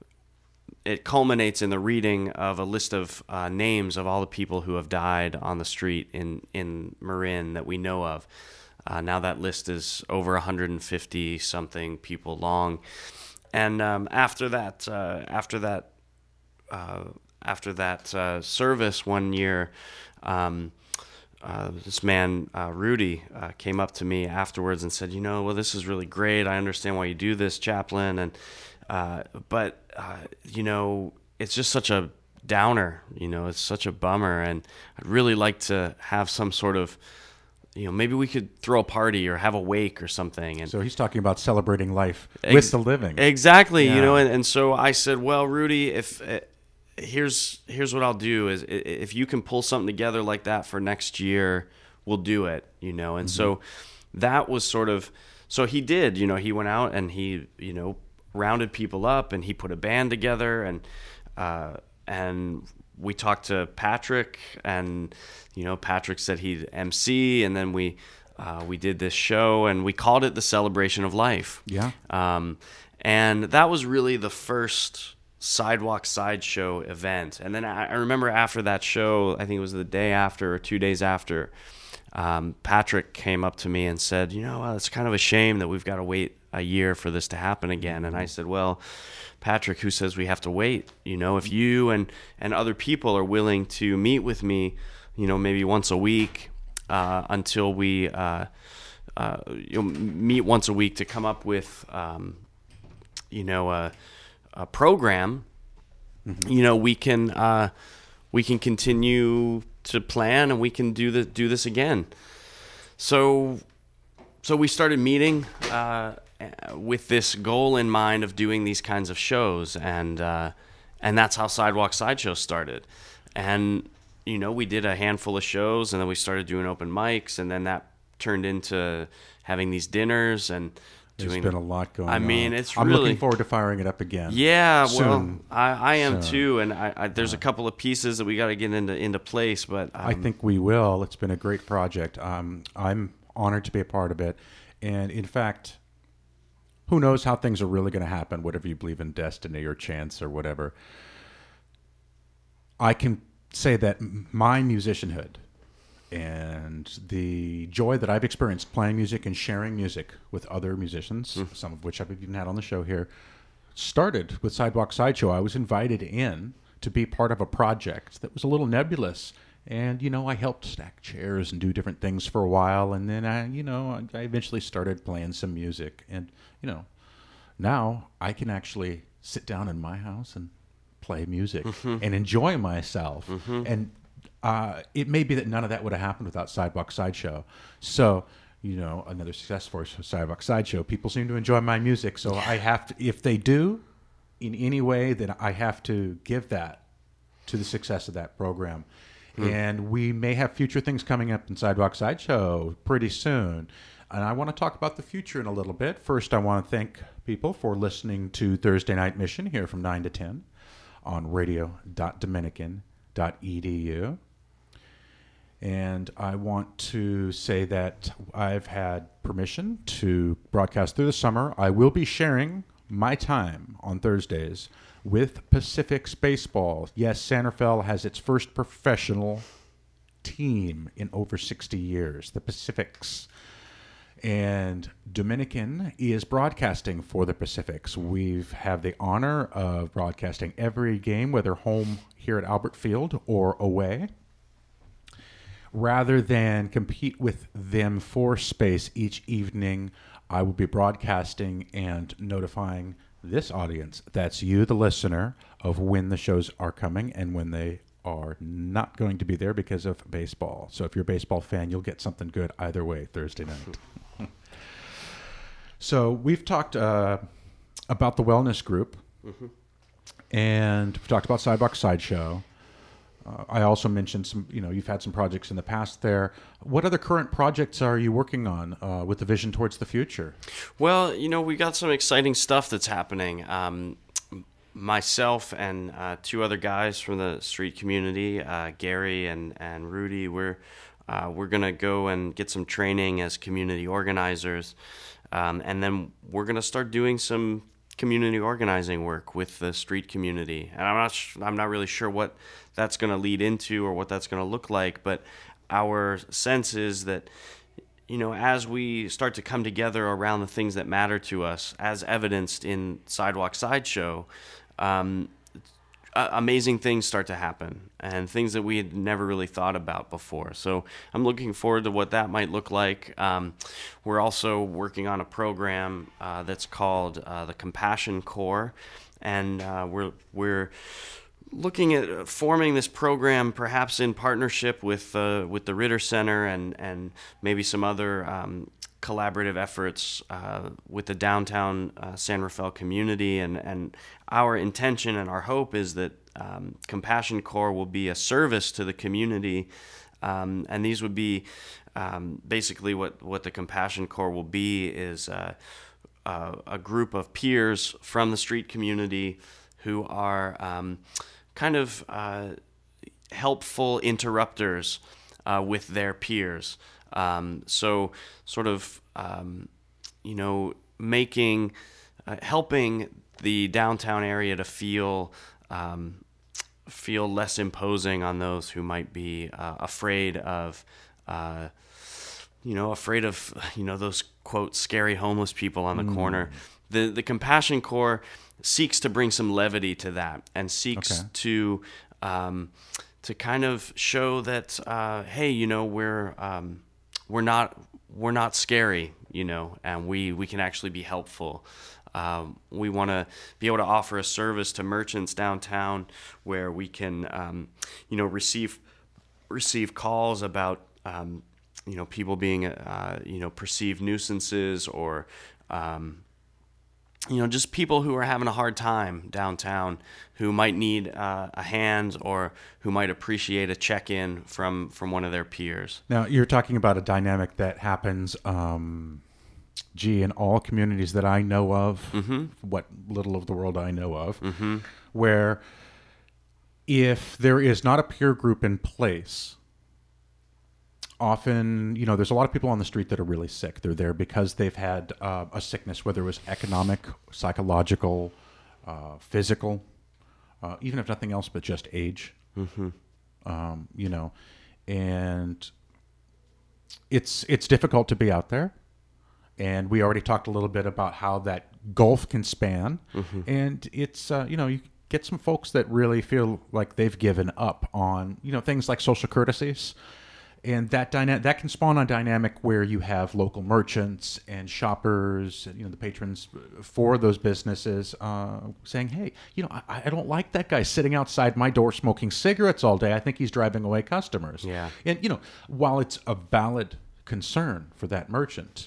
it culminates in the reading of a list of uh, names of all the people who have died on the street in, in Marin that we know of. Uh, now that list is over one hundred fifty something people long, and um, after that, uh, after that, uh, after that uh, service one year, um, uh, this man uh, Rudy uh, came up to me afterwards and said, "You know, well, this is really great. I understand why you do this, chaplain, and uh, but uh, you know, it's just such a downer. You know, it's such a bummer, and I'd really like to have some sort of." You know, maybe we could throw a party or have a wake or something. And so he's talking about celebrating life ex- with the living. Exactly. Yeah. You know, and, and so I said, well, Rudy, if uh, here's here's what I'll do is if you can pull something together like that for next year, we'll do it. You know, and mm-hmm. so that was sort of so he did. You know, he went out and he you know rounded people up and he put a band together, and uh, and we talked to Patrick, and you know, Patrick said he'd M C, and then we uh, we did this show, and we called it the Celebration of Life. Yeah. Um, and that was really the first Sidewalk Sideshow event. And then I, I remember after that show, I think it was the day after or two days after, um, Patrick came up to me and said, you know, well, it's kind of a shame that we've got to wait a year for this to happen again. And I said, well, Patrick, who says we have to wait? You know, if you and, and other people are willing to meet with me, you know, maybe once a week uh, until we uh, uh, you know, meet once a week to come up with, um, you know, a, a program, mm-hmm. you know, we can uh, we can continue to plan, and we can do the do this again. So, so we started meeting uh, with this goal in mind of doing these kinds of shows, and uh, and that's how Sidewalk Sideshow started. And you know, we did a handful of shows, and then we started doing open mics, and then that turned into having these dinners and There's doing. been a lot going on. I mean, it's I'm really. looking forward to firing it up again. Yeah, soon. well, I, I am Soon. too, and I, I, there's Yeah. a couple of pieces that we got to get into into place, but um, I think we will. It's been a great project. Um, I'm honored to be a part of it, and in fact, who knows how things are really going to happen? Whatever you believe in, destiny or chance or whatever. I can say that my musicianhood and the joy that I've experienced playing music and sharing music with other musicians, mm. some of which I've even had on the show here, started with Sidewalk Sideshow. I was invited in to be part of a project that was a little nebulous And, you know, I helped stack chairs and do different things for a while. And then I, you know, I eventually started playing some music. And, you know, now I can actually sit down in my house and play music mm-hmm. and enjoy myself. Mm-hmm. And uh, it may be that none of that would have happened without Sidewalk Sideshow. So, you know, another success story for Sidewalk Sideshow. People seem to enjoy my music. So I have to, if they do in any way, then I have to give that to the success of that program. Mm. And we may have future things coming up in Sidewalk Sideshow pretty soon. And I want to talk about the future in a little bit. First, I want to thank people for listening to Thursday Night Mission here from nine to ten on radio dot dominican dot e d u. And I want to say that I've had permission to broadcast through the summer. I will be sharing my time on Thursdays with Pacifics Baseball. Yes, Santa Fe has its first professional team in over sixty years, the Pacifics. And Dominican is broadcasting for the Pacifics. We have the honor of broadcasting every game, whether home here at Albert Field or away. Rather than compete with them for space each evening, I will be broadcasting and notifying this audience, that's you, the listener, of when the shows are coming and when they are not going to be there because of baseball. So if you're a baseball fan, you'll get something good either way Thursday night. So we've talked uh, about the wellness group, mm-hmm. and we've talked about Sidewalk Sideshow. Uh, I also mentioned some, you know, you've had some projects in the past there. What other current projects are you working on uh, with the vision towards the future? Well, you know, we got some exciting stuff that's happening. Um, myself and uh, two other guys from the street community, uh, Gary and, and Rudy, we're uh, we're gonna go and get some training as community organizers, um, and then we're gonna start doing some community organizing work with the street community. And I'm not sh- I'm not really sure what that's going to lead into or what that's going to look like, but our sense is that, you know, as we start to come together around the things that matter to us, as evidenced in Sidewalk Sideshow, um, uh, amazing things start to happen, and things that we had never really thought about before. So I'm looking forward to what that might look like. Um, we're also working on a program uh, that's called uh, the Compassion Corps, and uh, we're we're looking at forming this program perhaps in partnership with uh, with the Ritter Center and and maybe some other um, collaborative efforts uh, with the downtown uh, San Rafael community, and, and our intention and our hope is that um, Compassion Corps will be a service to the community, um, and these would be um, basically what, what the Compassion Corps will be is uh, uh, a group of peers from the street community who are um, kind of uh, helpful interrupters uh, with their peers. Um, so sort of, um, you know, making, uh, helping the downtown area to feel, um, feel less imposing on those who might be uh, afraid of, uh, you know, afraid of, you know, those quote scary homeless people on the mm. corner. The the Compassion Corps seeks to bring some levity to that, and seeks okay. to, um, to kind of show that, uh, hey, you know, we're, um, we're not we're not scary, you know, and we, we can actually be helpful. Um, we want to be able to offer a service to merchants downtown where we can, um, you know, receive receive calls about, um, you know, people being, uh, you know, perceived nuisances, or, um, you know, just people who are having a hard time downtown, who might need uh, a hand, or who might appreciate a check-in from, from one of their peers. Now, you're talking about a dynamic that happens, um, gee, in all communities that I know of, mm-hmm. what little of the world I know of, mm-hmm. where if there is not a peer group in place, often, you know, there's a lot of people on the street that are really sick. They're there because they've had uh, a sickness, whether it was economic, psychological, uh, physical, uh, even if nothing else but just age. Mm-hmm. Um, you know, and it's it's difficult to be out there. And we already talked a little bit about how that gulf can span. Mm-hmm. And it's, uh, you know, you get some folks that really feel like they've given up on, you know, things like social courtesies. And that dyna- that can spawn a dynamic where you have local merchants and shoppers, and, you know, the patrons for those businesses uh, saying, hey, you know, I, I don't like that guy sitting outside my door smoking cigarettes all day. I think he's driving away customers. Yeah. And, you know, while it's a valid concern for that merchant,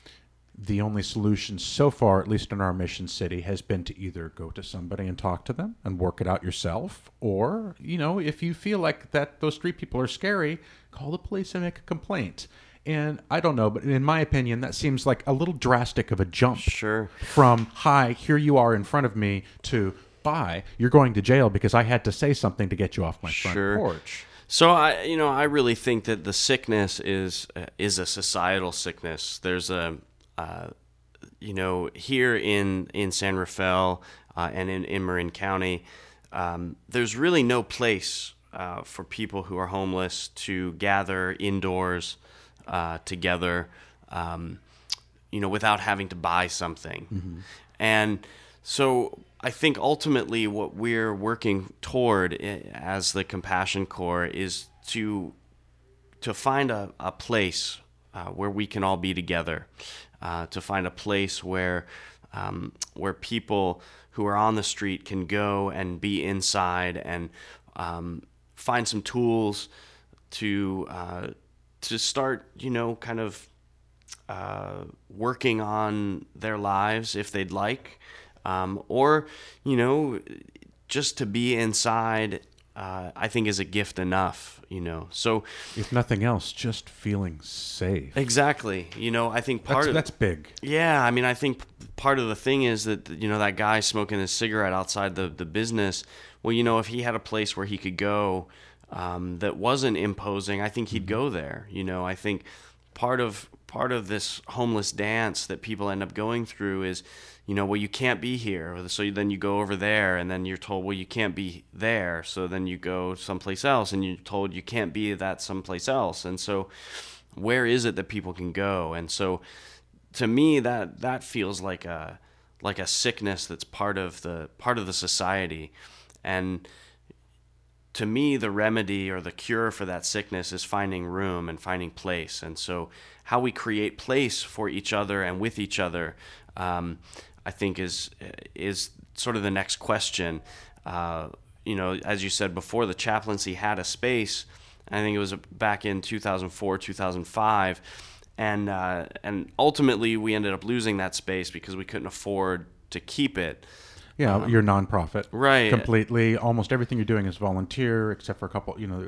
the only solution so far, at least in our mission city, has been to either go to somebody and talk to them and work it out yourself, or, you know, if you feel like that those street people are scary, call the police and make a complaint. And I don't know, but in my opinion, that seems like a little drastic of a jump. Sure. From, hi, here you are in front of me, to, bye, you're going to jail because I had to say something to get you off my front Sure. porch. So I, you know, I really think that the sickness is uh, is a societal sickness. There's a Uh, you know, here in, in San Rafael uh, and in, in Marin County, um, there's really no place uh, for people who are homeless to gather indoors uh, together, um, you know, without having to buy something. Mm-hmm. And so I think ultimately what we're working toward as the Compassion Corps is to to find a, a place uh, where we can all be together. Uh, to find a place where um, where people who are on the street can go and be inside and um, find some tools to uh, to start, you know, kind of uh, working on their lives if they'd like, um, or, you know, just to be inside. Uh, I think is a gift enough, you know. So, if nothing else, just feeling safe. Exactly. You know, I think part that's, of that's big. Yeah, I mean, I think part of the thing is that, you know, that guy smoking his cigarette outside the the business. Well, you know, if he had a place where he could go um, that wasn't imposing, I think he'd go there. You know, I think part of part of this homeless dance that people end up going through is, you know, well, you can't be here. So then you go over there, and then you're told, well, you can't be there. So then you go someplace else, and you're told you can't be that someplace else. And so where is it that people can go? And so to me, that that feels like a like a sickness that's part of the part of the society. And to me, the remedy or the cure for that sickness is finding room and finding place. And so how we create place for each other and with each other, um, I think is is sort of the next question. Uh, you know, as you said before, the chaplaincy had a space. I think it was back in two thousand four, two thousand five, and uh, and ultimately we ended up losing that space because we couldn't afford to keep it. Yeah, um, you're nonprofit, right? Completely. Almost everything you're doing is volunteer, except for a couple, you know,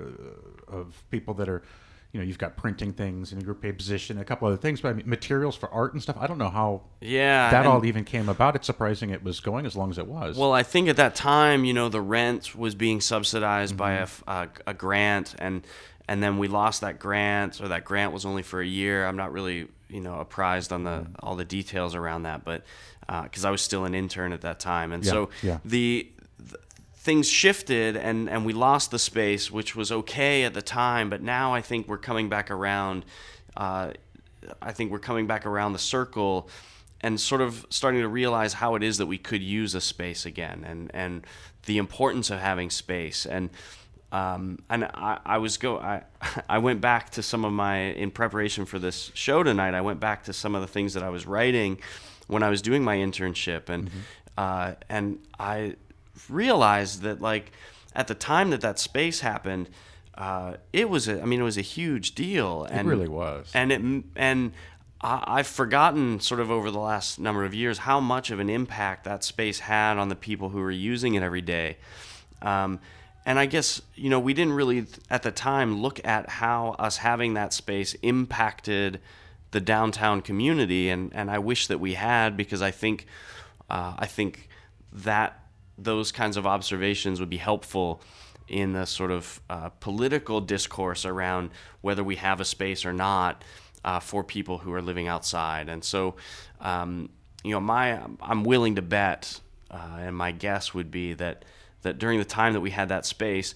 of people that are, you know, you've got printing things in your paid position, a couple other things, but I mean, materials for art and stuff. I don't know how yeah, that and, all even came about. It's surprising it was going as long as it was. Well, I think at that time, you know, the rent was being subsidized Mm-hmm. by a, a, a grant, and and then we lost that grant, or that grant was only for a year. I'm not really, you know, apprised on the all the details around that, but because uh, I was still an intern at that time, and Yeah, so yeah. the, the things shifted, and and we lost the space, which was okay at the time, but now I think we're coming back around. Uh, I think we're coming back around the circle, and sort of starting to realize how it is that we could use a space again, and and the importance of having space. And Um, and I, I was go I, I went back to some of my, in preparation for this show tonight, I went back to some of the things that I was writing when I was doing my internship, and Mm-hmm. uh, and I realized that, like, at the time that that space happened, uh, it was a, I mean, it was a huge deal. It And, really was. And it and I, I've forgotten, sort of over the last number of years, how much of an impact that space had on the people who were using it every day. Um, And I guess, you know, we didn't really, at the time, look at how us having that space impacted the downtown community, and, and I wish that we had, because I think, uh, I think that those kinds of observations would be helpful in the sort of uh, political discourse around whether we have a space or not uh, for people who are living outside. And so, um, you know, my I'm willing to bet, uh, and my guess would be that. that during the time that we had that space,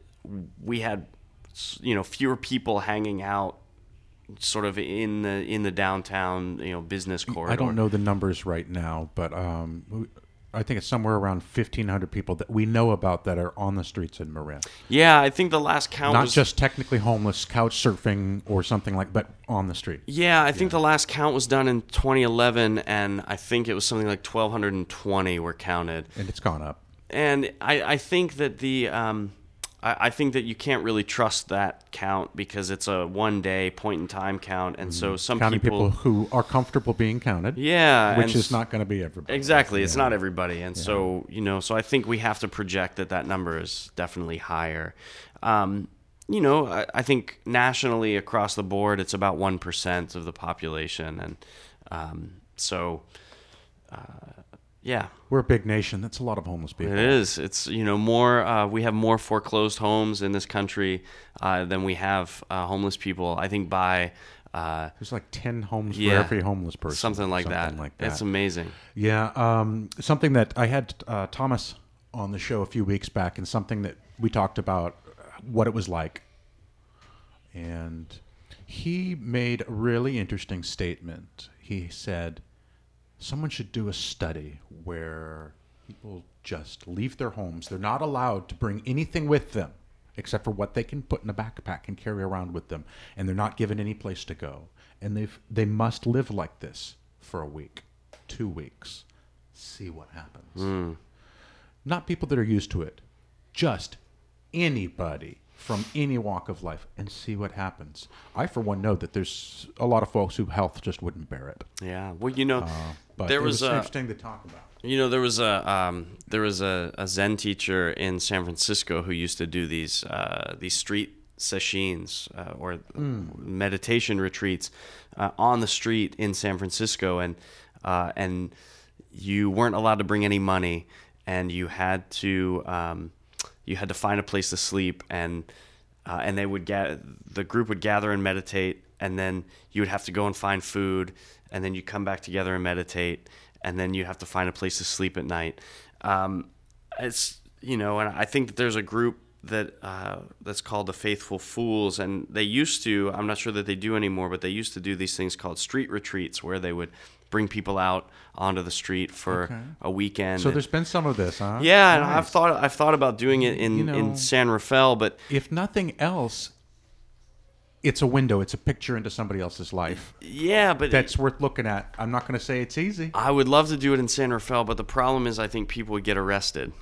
we had, you know, fewer people hanging out sort of in the in the downtown, you know, business corridor. I don't know the numbers right now, but um, I think it's somewhere around fifteen hundred people that we know about that are on the streets in Marin. Yeah, I think the last count Not was just technically homeless, couch surfing or something like, but on the street. Yeah, I think the last count was done in twenty eleven, and I think it was something like twelve twenty were counted. And it's gone up. And I, I think that the um, I, I think that you can't really trust that count because it's a one day point in time count, and so some Counting people, people who are comfortable being counted. yeah, Which and is not going to be everybody. exactly, it's Yeah. not everybody, and so you know, so I think we have to project that that number is definitely higher. Um, you know, I, I think nationally across the board, it's about one percent of the population, and um, so. Uh, Yeah, We're a big nation. That's a lot of homeless people. it is. It's you know more. Uh, we have more foreclosed homes in this country uh, than we have uh, homeless people. I think by uh, There's like ten homes Yeah. for every homeless person. something like something that. Like that. It's amazing. Yeah, um, something that I had uh, Thomas on the show a few weeks back, and something that we talked about what it was like. And he made a really interesting statement. He said, someone should do a study where people just leave their homes. They're not allowed to bring anything with them except for what they can put in a backpack and carry around with them. And they're not given any place to go. And they've, they must live like this for a week, two weeks. See what happens. Mm. Not people that are used to it. Just anybody from any walk of life, and see what happens. I, for one, know that there's a lot of folks whose health just wouldn't bear it. Yeah. Well, you know, Uh, but there it was, was a interesting to talk about. you know there was a um, there was a, a Zen teacher in San Francisco who used to do these uh, these street sessions uh, or meditation retreats uh, on the street in San Francisco, and uh, and you weren't allowed to bring any money, and you had to um, you had to find a place to sleep, and uh, and they would get the group would gather and meditate, and then you would have to go and find food, and then you come back together and meditate, and then you have to find a place to sleep at night. Um, it's you know, and I think that there's a group that uh, that's called the Faithful Fools, and they used to. I'm not sure that they do anymore, but they used to do these things called street retreats, where they would bring people out onto the street for Okay. a weekend. So and- there's been some of this, huh? yeah, and Nice. I've thought I've thought about doing it in, You know- in San Rafael, but If nothing else, it's a window. It's a picture into somebody else's life. yeah, but That's worth looking at. I'm not going to say it's easy. I would love to do it in San Rafael, but the problem is I think people would get arrested.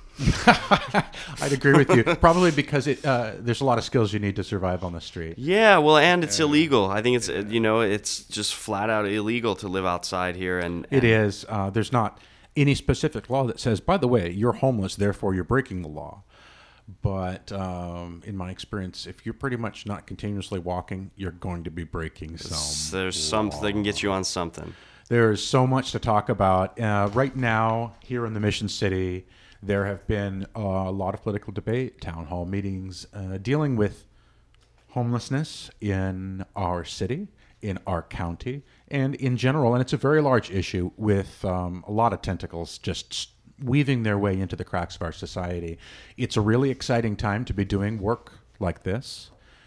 I'd agree with you. Probably because it uh, there's a lot of skills you need to survive on the street. Yeah, well, and it's illegal. I think it's uh you know it's just flat out illegal to live outside here, and, It and is. Uh, there's not any specific law that says, by the way, you're homeless, therefore you're breaking the law. But um, in my experience, if you're pretty much not continuously walking, you're going to be breaking some. There's something that can get you on something. There is so much to talk about. Uh, right now, here in the Mission City, there have been uh, a lot of political debate, town hall meetings, uh, dealing with homelessness in our city, in our county, and in general. And it's a very large issue with um, a lot of tentacles just weaving their way into the cracks of our society. It's a really exciting time to be doing work like this.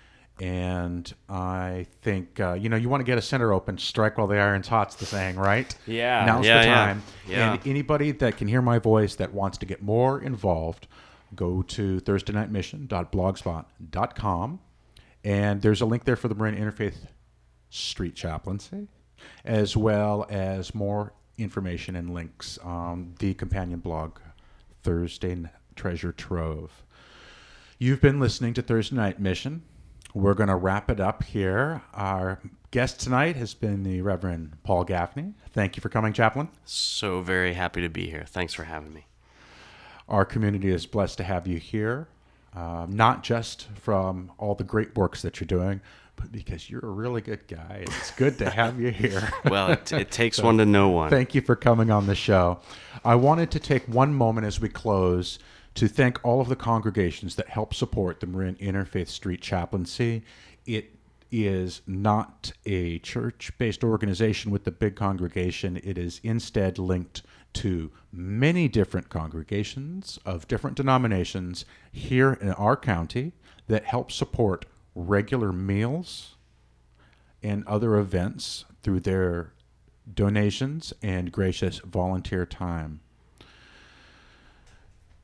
And I think, uh, you know, you want to get a center open, strike while the iron's hot's the saying, right? Yeah, Now's yeah, the yeah. time. Yeah. And anybody that can hear my voice that wants to get more involved, go to thursday night mission dot blogspot dot com. And there's a link there for the Marin Interfaith Street Chaplaincy, as well as more information and links on the companion blog, Thursday Treasure Trove. You've been listening to Thursday Night Mission. We're going to wrap it up here. Our guest tonight has been the Reverend Paul Gaffney. Thank you for coming, Chaplain. So very happy to be here. Thanks for having me. Our community is blessed to have you here, um, not just from all the great works that you're doing, but because you're a really good guy. It's good to have you here. Well, it, it takes one to know one. Thank you for coming on the show. I wanted to take one moment as we close to thank all of the congregations that help support the Marin Interfaith Street Chaplaincy. It is not a church-based organization with the big congregation. It is instead linked to many different congregations of different denominations here in our county that help support regular meals and other events through their donations and gracious volunteer time.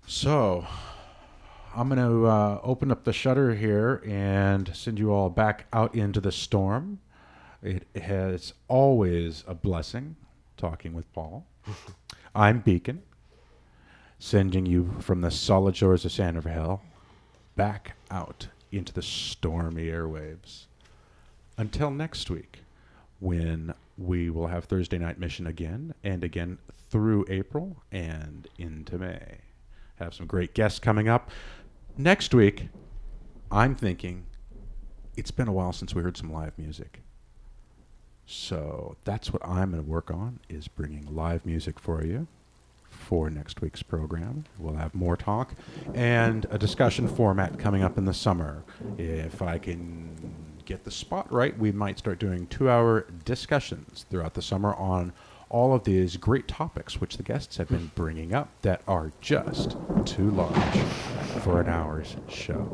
So, I'm going to uh, open up the shutter here and send you all back out into the storm. It has always a blessing talking with Paul. I'm Beacon, sending you from the solid shores of San Rafael back out into the stormy airwaves. Until next week, when we will have Thursday Night Mission again and again through April and into May. Have some great guests coming up. Next week, I'm thinking it's been a while since we heard some live music. So that's what I'm going to work on, is bringing live music for you for next week's program. We'll have more talk and a discussion format coming up in the summer. If I can get the spot right, we might start doing two-hour discussions throughout the summer on all of these great topics which the guests have been bringing up that are just too large for an hour's show.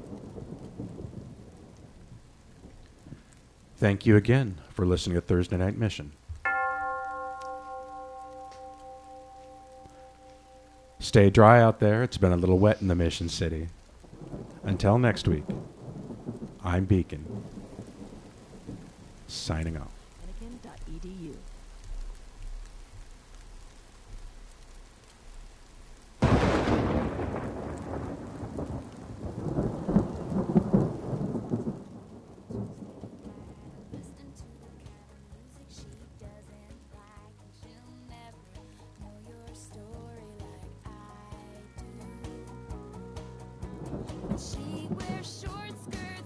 Thank you again for listening to Thursday Night Mission. Stay dry out there. It's been a little wet in the Mission City. Until next week, I'm Beacon, signing off. Anakin dot E D U She wears short skirts